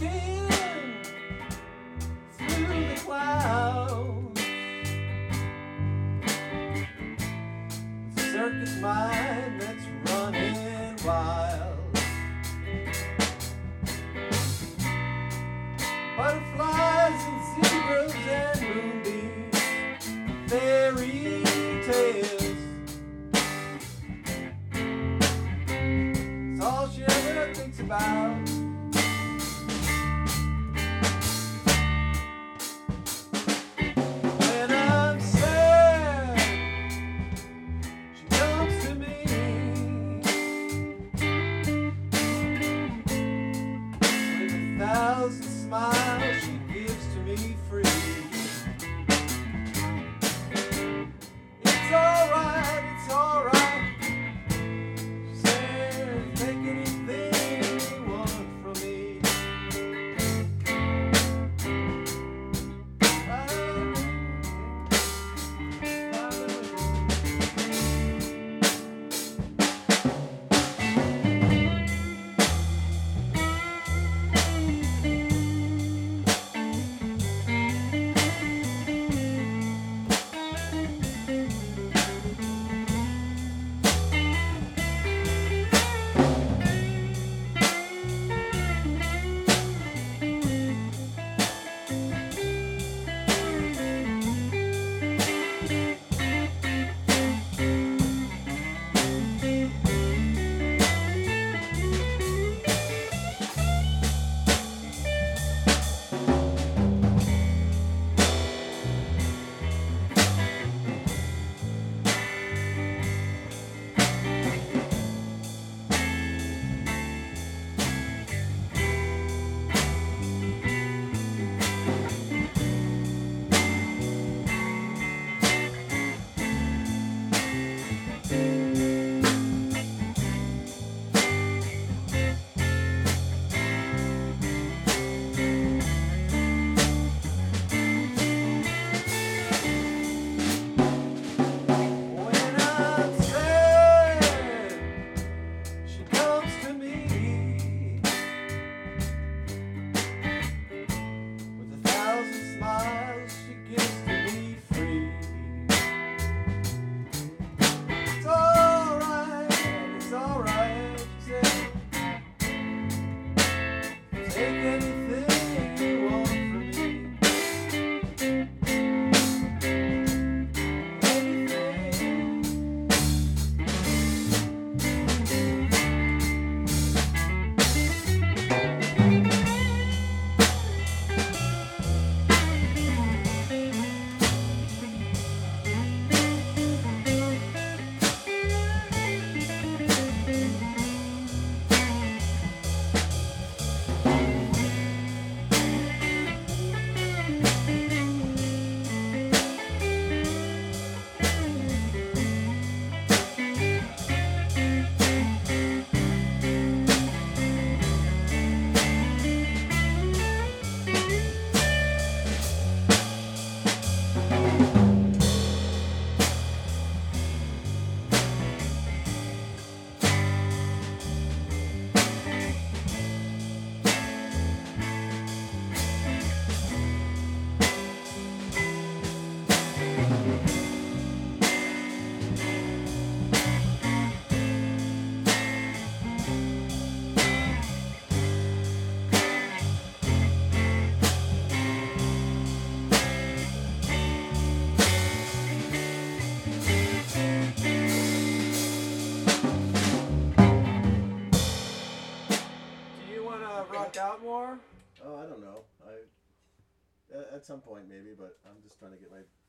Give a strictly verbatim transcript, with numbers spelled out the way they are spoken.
walking through the clouds. It's a circus mind that's running wild. Butterflies and zebras and moonbeams, fairy tales. It's all she ever thinks about. When I'm sad, she comes to me. With a thousand smiles she gives to me free. It's alright, it's alright. She said, take anything you want from me. When I'm sad, she comes to me. With a thousand smiles she gives to me free. It's alright, it's alright, she said. Take anything you want from me. Anything. Do you want to rock out more? Oh, I don't know. I at- at some point maybe, but I'm just trying to get my